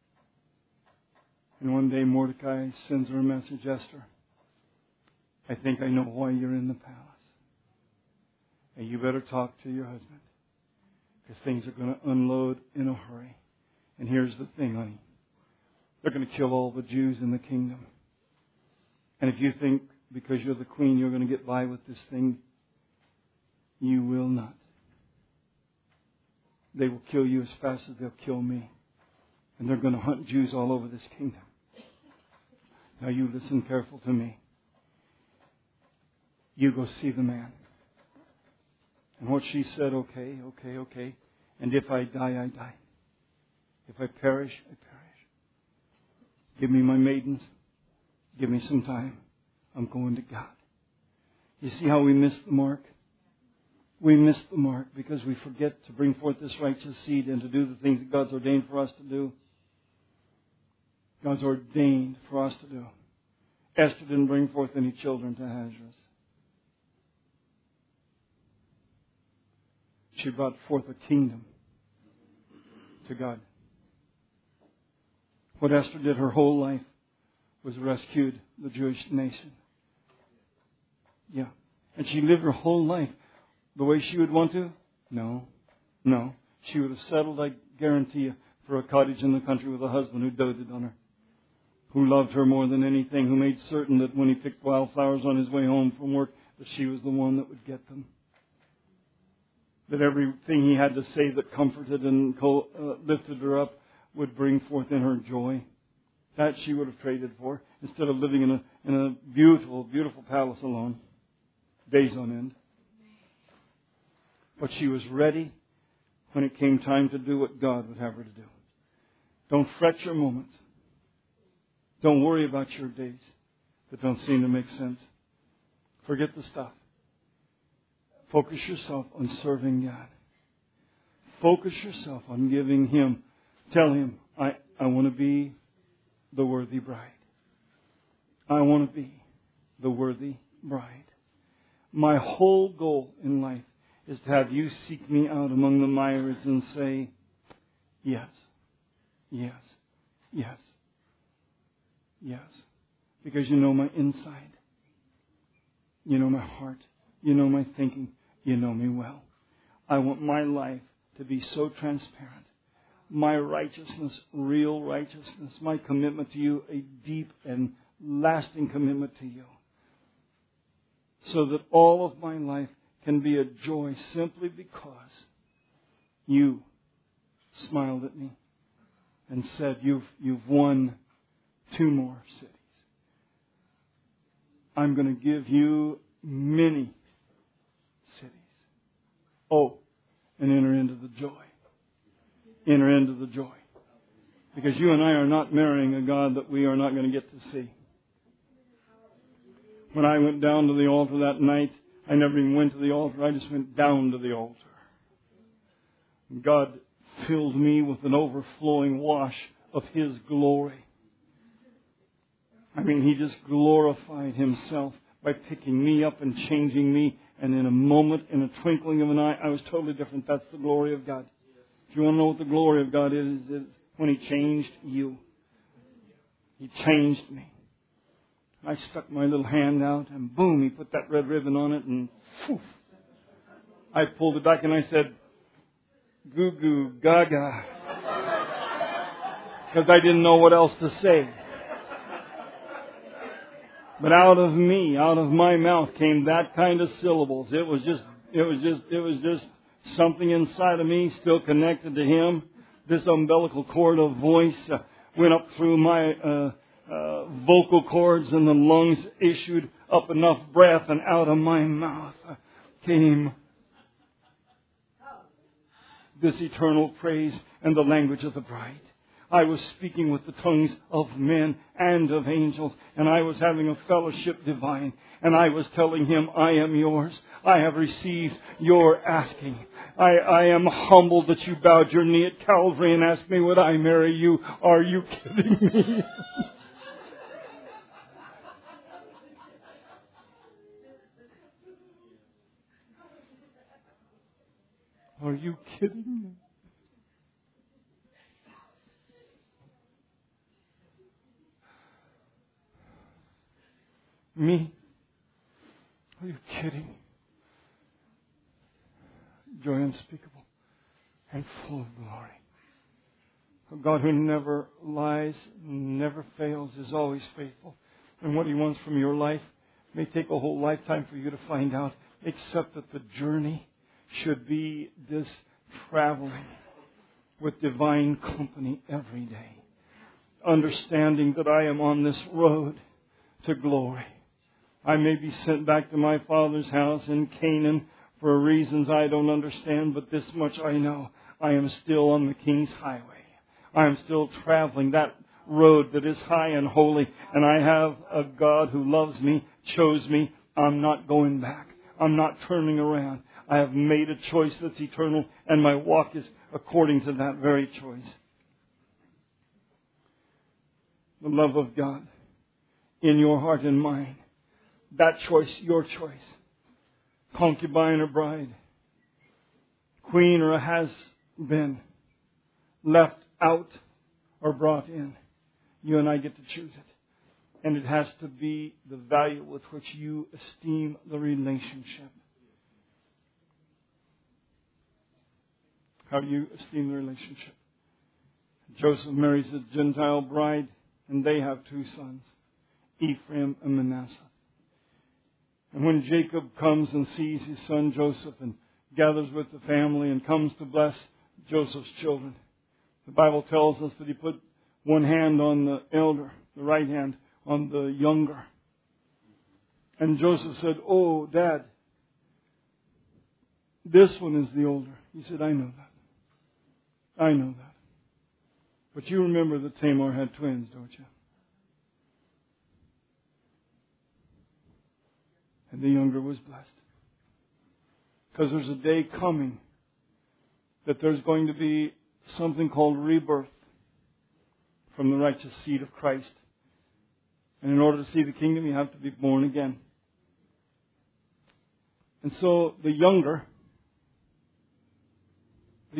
And one day Mordecai sends her a message, Esther, I think I know why you're in the palace. And you better talk to your husband. Because things are going to unload in a hurry. And here's the thing, honey. They're going to kill all the Jews in the kingdom. And if you think because you're the queen you're going to get by with this thing, you will not. They will kill you as fast as they'll kill me. And they're going to hunt Jews all over this kingdom. Now you listen careful to me. You go see the man. And what she said, okay. And if I die, I die. If I perish, I perish. Give me my maidens. Give me some time. I'm going to God. You see how we miss the mark? We miss the mark because we forget to bring forth this righteous seed and to do the things that God's ordained for us to do. God's ordained for us to do. Esther didn't bring forth any children to Ahasuerus. She brought forth a kingdom to God. What Esther did her whole life was rescued the Jewish nation. Yeah. And she lived her whole life the way she would want to? No. She would have settled, I guarantee you, for a cottage in the country with a husband who doted on her, who loved her more than anything, who made certain that when he picked wildflowers on his way home from work, that she was the one that would get them. That everything he had to say that comforted and lifted her up would bring forth in her joy. That she would have traded for, instead of living in a beautiful, beautiful palace alone, days on end. But she was ready when it came time to do what God would have her to do. Don't fret your moments. Don't worry about your days that don't seem to make sense. Forget the stuff. Focus yourself on serving God. Focus yourself on giving Him. Tell Him, I want to be the worthy bride. I want to be the worthy bride. My whole goal in life is to have you seek me out among the myriads and say, yes, yes, yes, yes. Because you know my inside. You know my heart. You know my thinking. You know me well. I want my life to be so transparent. My righteousness, real righteousness, my commitment to you, a deep and lasting commitment to you. So that all of my life can be a joy simply because you smiled at me and said, you've won 2 more cities. I'm going to give you many cities. Oh, and enter into the joy. Enter into the joy. Because you and I are not marrying a God that we are not going to get to see. When I went down to the altar that night, I never even went to the altar. I just went down to the altar. God filled me with an overflowing wash of His glory. I mean, He just glorified Himself by picking me up and changing me. And in a moment, in a twinkling of an eye, I was totally different. That's the glory of God. If you want to know what the glory of God is, it's when He changed you. He changed me. I stuck my little hand out and boom, He put that red ribbon on it and poof. I pulled it back and I said, goo goo gaga. Because I didn't know what else to say. But out of me, out of my mouth came that kind of syllables. It was just something inside of me still connected to Him. This umbilical cord of voice went up through my vocal cords and the lungs issued up enough breath, and out of my mouth came this eternal praise and the language of the bride. I was speaking with the tongues of men and of angels, and I was having a fellowship divine, and I was telling Him, I am yours. I have received your asking. I am humbled that you bowed your knee at Calvary and asked me, would I marry you? Are you kidding me? Are you kidding me? Me? Are you kidding? Joy unspeakable and full of glory. A God who never lies, never fails, is always faithful. And what He wants from your life may take a whole lifetime for you to find out, except that the journey should be this traveling with divine company every day. Understanding that I am on this road to glory. I may be sent back to my Father's house in Canaan for reasons I don't understand, but this much I know. I am still on the King's highway. I am still traveling that road that is high and holy, and I have a God who loves me, chose me. I'm not going back. I'm not turning around. I have made a choice that's eternal, and my walk is according to that very choice. The love of God in your heart and mind. That choice, your choice. Concubine or bride. Queen or has been. Left out or brought in. You and I get to choose it. And it has to be the value with which you esteem the relationship. How do you esteem the relationship? Joseph marries a Gentile bride, and they have two sons, Ephraim and Manasseh. And when Jacob comes and sees his son Joseph and gathers with the family and comes to bless Joseph's children, the Bible tells us that he put one hand on the elder, the right hand on the younger. And Joseph said, "Oh, Dad, this one is the older." He said, "I know that. I know that. But you remember that Tamar had twins, don't you?" And the younger was blessed. Because there's a day coming that there's going to be something called rebirth from the righteous seed of Christ. And in order to see the kingdom, you have to be born again. And so the younger is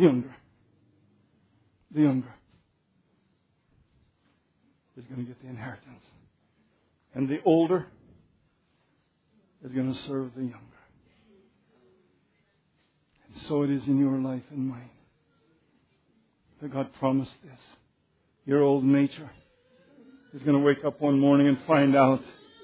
going to get the inheritance. And the older is going to serve the younger. And so it is in your life and mine. That God promised this. Your old nature is going to wake up one morning and find out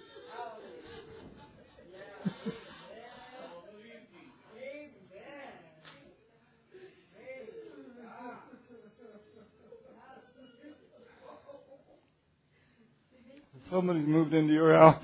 somebody's moved into your house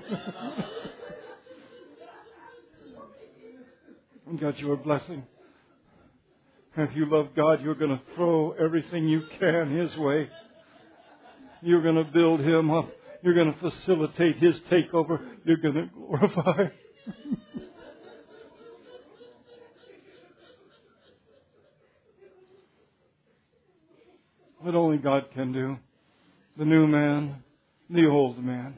and got you a blessing. And if you love God, you're going to throw everything you can His way. You're going to build Him up. You're going to facilitate His takeover. You're going to glorify. what only God can do. The new man, the old man.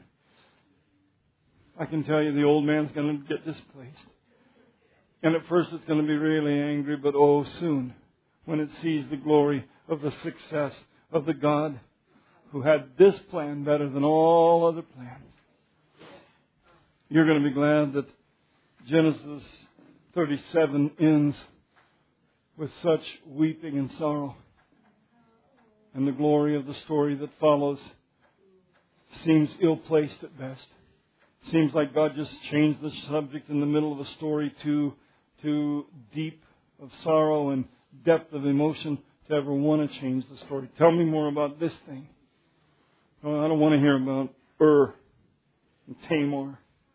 I can tell you the old man's going to get displaced. And at first it's going to be really angry, but oh, soon, when it sees the glory of the success of the God who had this plan better than all other plans, you're going to be glad that Genesis 37 ends with such weeping and sorrow. And the glory of the story that follows seems ill-placed at best. Seems like God just changed the subject in the middle of a story too deep of sorrow and depth of emotion to ever want to change the story. Tell me more about this thing. Oh, I don't want to hear about and Tamar.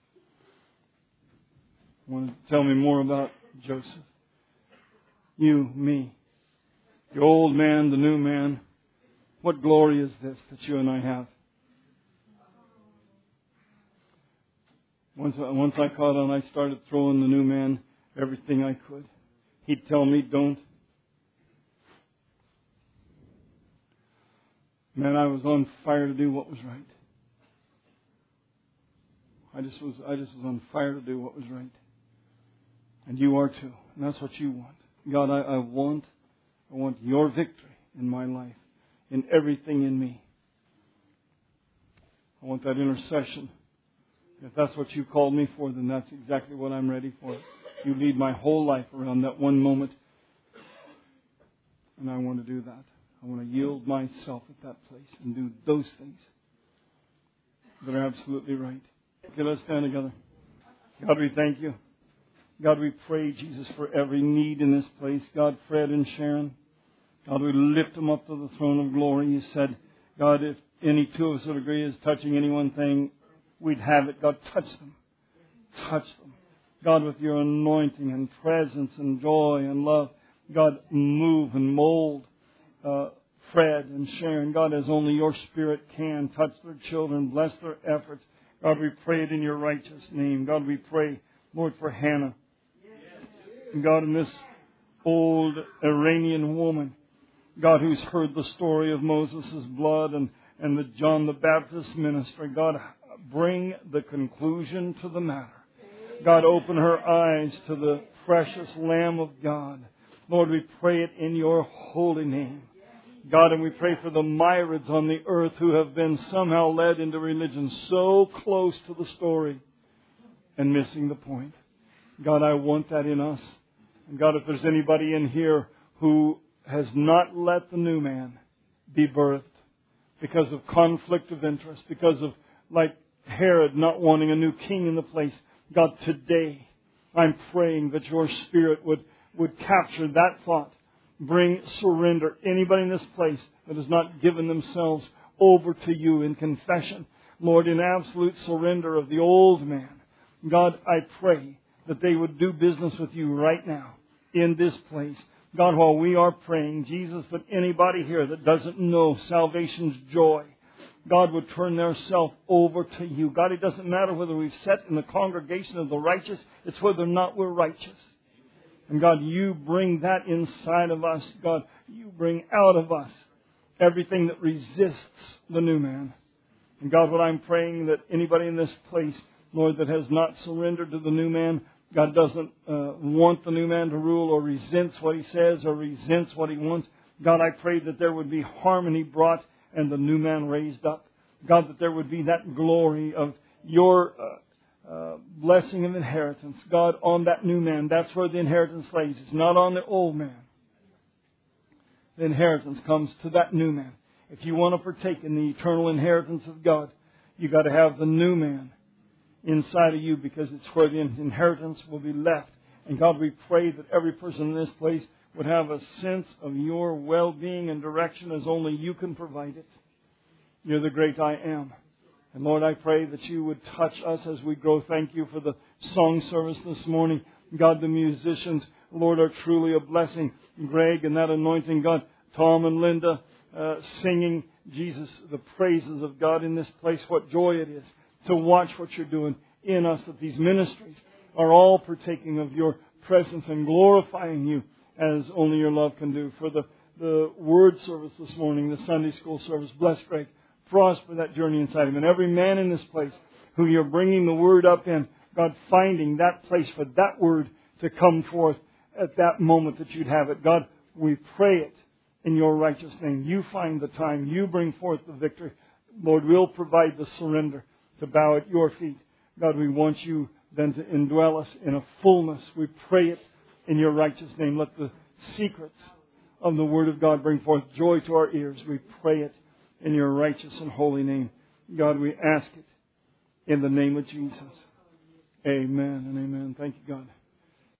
I want to tell me more about Joseph. You, me, the old man, the new man. What glory is this that you and I have? Once I caught on, I started throwing the new man everything I could. He'd tell me, don't. Man, I was on fire to do what was right. I just was on fire to do what was right. And you are too. And that's what you want. God, I want your victory in my life, in everything in me. I want that intercession. If that's what you called me for, then that's exactly what I'm ready for. You lead my whole life around that one moment. And I want to do that. I want to yield myself at that place and do those things that are absolutely right. Okay, let's stand together. God, we thank you. God, we pray, Jesus, for every need in this place. God, Fred and Sharon. God, we lift them up to the throne of glory. You said, God, if any two of us would agree as touching any one thing, we'd have it. God, touch them. Touch them. God, with your anointing and presence and joy and love. God, move and mold Fred and Sharon. God, as only your Spirit can. Touch their children. Bless their efforts. God, we pray it in your righteous name. God, we pray, Lord, for Hannah. God, in this old Iranian woman, God, who's heard the story of Moses' blood and the John the Baptist ministry. God, bring the conclusion to the matter. God, open her eyes to the precious Lamb of God. Lord, we pray it in your holy name. God, and we pray for the myriads on the earth who have been somehow led into religion so close to the story and missing the point. God, I want that in us. And God, if there's anybody in here who has not let the new man be birthed because of conflict of interest, because of, like Herod, not wanting a new king in the place, God, today I'm praying that your Spirit would capture that thought. Bring surrender. Anybody in this place that has not given themselves over to you in confession, Lord, in absolute surrender of the old man, God, I pray that they would do business with you right now in this place. God, while we are praying, Jesus, that anybody here that doesn't know salvation's joy, God would turn their self over to you. God, it doesn't matter whether we've sat in the congregation of the righteous. It's whether or not we're righteous. And God, you bring that inside of us. God, you bring out of us everything that resists the new man. And God, what I'm praying that anybody in this place, Lord, that has not surrendered to the new man, God doesn't want the new man to rule or resents what he says or resents what he wants. God, I pray that there would be harmony brought and the new man raised up. God, that there would be that glory of your blessing of inheritance. God, on that new man, that's where the inheritance lays. It's not on the old man. The inheritance comes to that new man. If you want to partake in the eternal inheritance of God, you've got to have the new man inside of you, because it's where the inheritance will be left. And God, we pray that every person in this place would have a sense of your well-being and direction as only you can provide it. You're the great I am. And Lord, I pray that you would touch us as we go. Thank you for the song service this morning. God, the musicians, Lord, are truly a blessing. Greg and that anointing, God, Tom and Linda singing, Jesus, the praises of God in this place. What joy it is to watch what you're doing in us, that these ministries are all partaking of your presence and glorifying you as only your love can do. For the the Word service this morning, the Sunday school service. Bless Greg. Prosper that journey inside him. And every man in this place who you're bringing the Word up in, God, finding that place for that Word to come forth at that moment that you'd have it. God, we pray it in your righteous name. You find the time. You bring forth the victory. Lord, we'll provide the surrender to bow at your feet. God, we want you then to indwell us in a fullness. We pray it in your righteous name. Let the secrets of the Word of God bring forth joy to our ears. We pray it in your righteous and holy name. God, we ask it in the name of Jesus. Amen and amen. Thank you, God.